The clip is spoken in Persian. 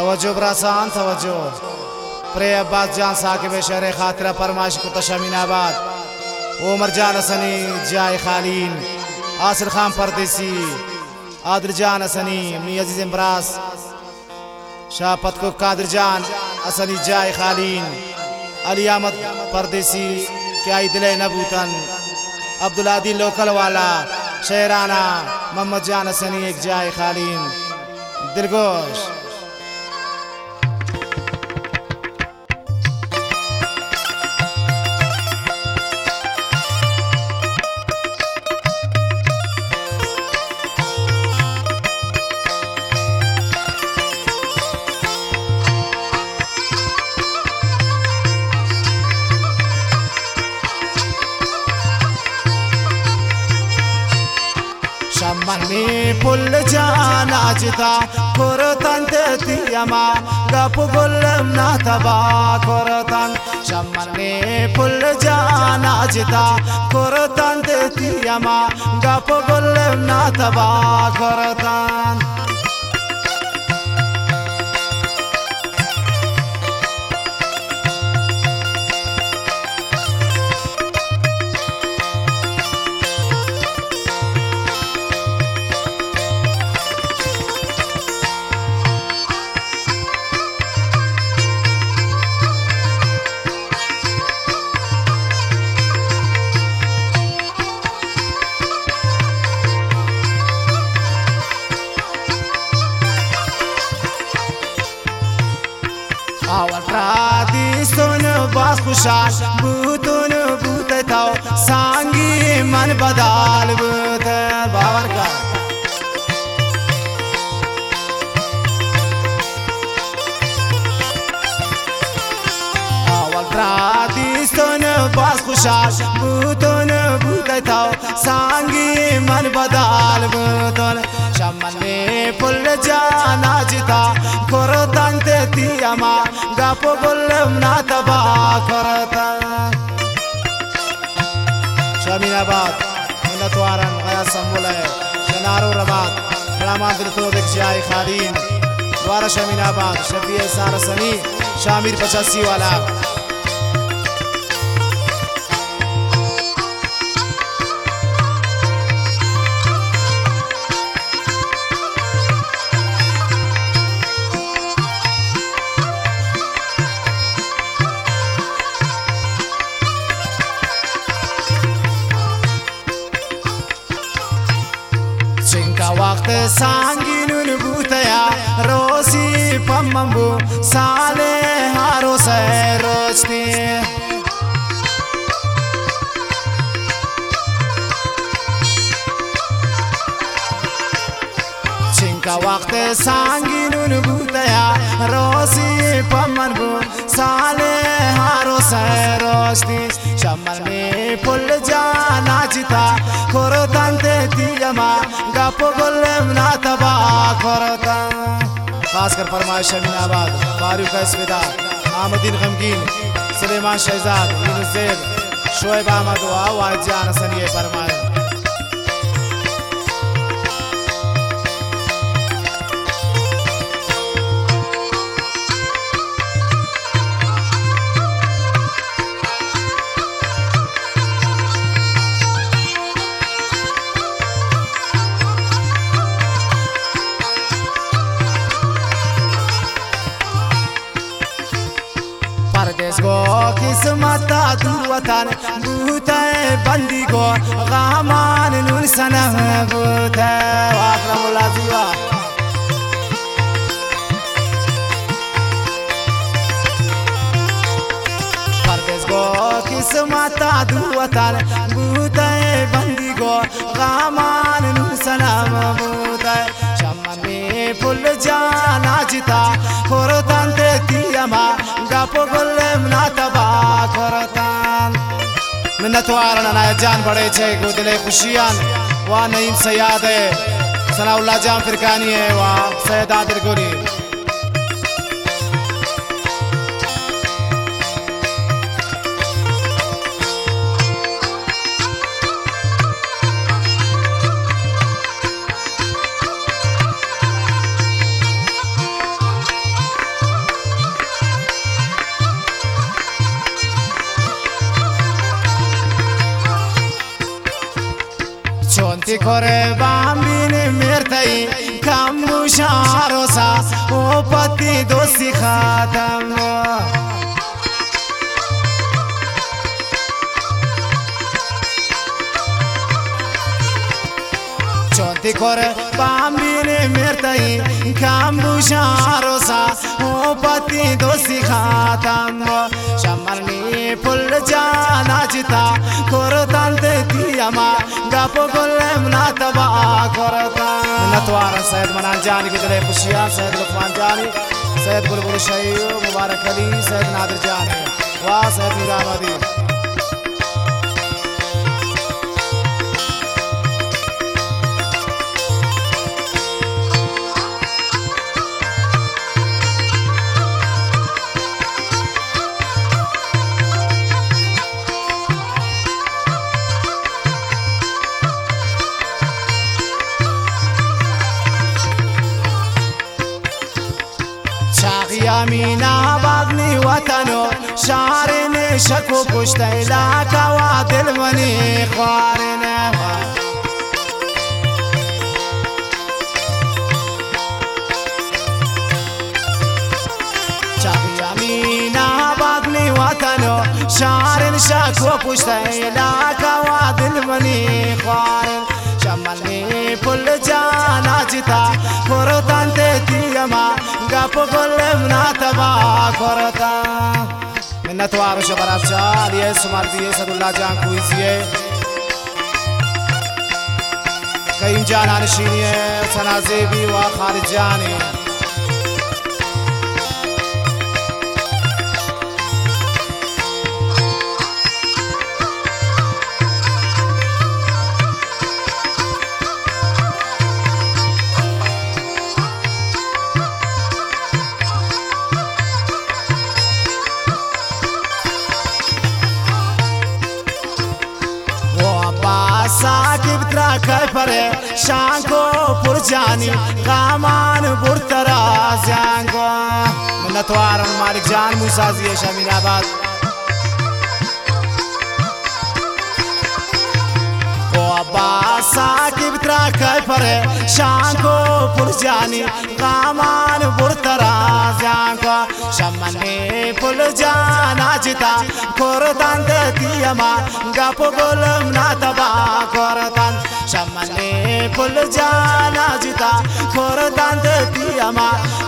तवज्जो ब्रासान तवज्जो प्रे अब्बास जान साकिब शहर खातिरा फरमाइश को तशमीनाबाद उमर जान हसनी जाय खालीन आसिर खान परदेसी आदिल जान हसनी मी अजीज इमरास शापत को कादिर जान हसनी जाय खालीन अली अहमद परदेसी क्या दिले नबूतन अब्दुलादी लोकल वाला शेराना मोहम्मद जान हसनी एक जाय खालीन दिलगोश शम्मनी पुल जाना जिता कोरतन तियमा गप गुल्लम ना तबा कोरतन शम्मनी पुल जाना जिता कोरतन तियमा गप गुल्लम ना तबा कोरतन आवाज राधी सुन बास खुशाल बूतुन बूते ताओ सांगी मन बदाल बूते बावर का आवाज राधी सुन बास खुशाल बूतुन बूते ताओ सांगी मन बदाल बूतुन शम्मनी पुल जाना जिता कोरतन तियमा गप गुल्लम ना तबा कोरतन शमीनाबाद मिन्नतवारन गया संबुल है शनारो रबात रामान दिलतो देख जाय खालीन द्वारा शमीनाबाद शफी सार सनी शामिर 85 वाला वक्त सांगिनुन बूतया रोसी पम्मबू साले हारो से रोचती चिंका वक्त सांगिनुन बूतया रोसी पम्मबू साले हारो से रोचती शम्मनी पुल जाना जिता कोरतन तियमा गप गुल्लम ना तबा कोरतन खासकर फरमाइश शमीनाबाद फारूक इसविदा अहमदीन गमगीन सुलेमान शहजाद यूनुस ज़ैद शोएब अहमद वाहिद जान हसनी फरमाइश परदेस गो किस्मत दुवतन बूते बंदी गो गामान नून सनह बूते वाकरमुल्लाह जीवा परदेस गो किस्मत दुवतन बूते बंदी गो गामान नून सनह बूते शम्मनी पुल जाना जिता कोरतन तियमा गप गुल्लम ना तबा कोरतन मिन्नतवारन नाय जान बड़े छे गोदले खुशियान वा नईम सयाद है सनाउल्लाह जान फिरकानी है वा सैयद आदिल गोरी چونتی کره بامبین مرتای کم بوشاروسا او پتی دوستی خاتم چونتی کره بامبین مرتای کم بوشاروسا او پتی دوستی خاتم شمرنی پل جانا جتا کرتان دیما گپ گلم ناتبا کرتان نتوار سید منان جانی کی دل خوشیاں سید لقمان جانی سید بلبل شیو مبارک علی سید نادر جانی واہ سید میران ودی یامینا باغنی وطنو شعرن شکو پشتی لاکا و دل منی خوارن یامینا باغنی وطنو شعرن شکو پشتی لاکا و دل منی خوارن شمالنی پل جانا جتا کرتان تیما گپ گلم ناتبا کرتان منت وارو شبراب چالیے سمارتیے صداللہ جان کوئیزیے قیم جانا نشینیے سنا زیبی و خالد جانی साकिब त्रा परे शांको पुरजानी कामान बुरतरा ज़्यांगो नतवार मालिक जान मुसाज़िए शमीनाबाद ओ अब्बा साकिब त्रा परे शांको पुरजानी कामान बुरतरा ज़्यांगो शमने पुल जाना जिता करतान दियमा गप गोलम नातबा करतान शमने पुल जाना जिता करतान दियमा